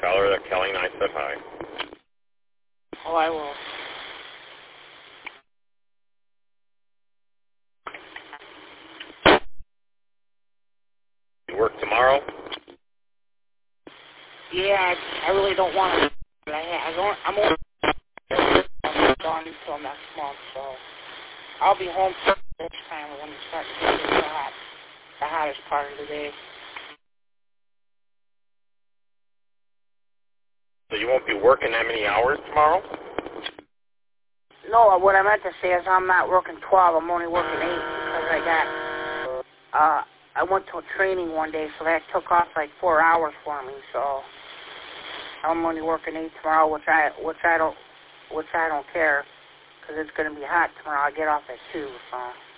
Tell her that Kelly and I said hi. Oh, I will. You work tomorrow? Yeah, I really don't want to. I'm only gone until next month, so I'll be home this time when it starts to get really hot, the hottest part of the day. So you won't be working that many hours tomorrow? No, what I meant to say is I'm not working 12. I'm only working 8 because I went to a training one day, so that took off like 4 hours for me. So I'm only working 8 tomorrow, which I don't care because it's going to be hot tomorrow. I get off at 2, so.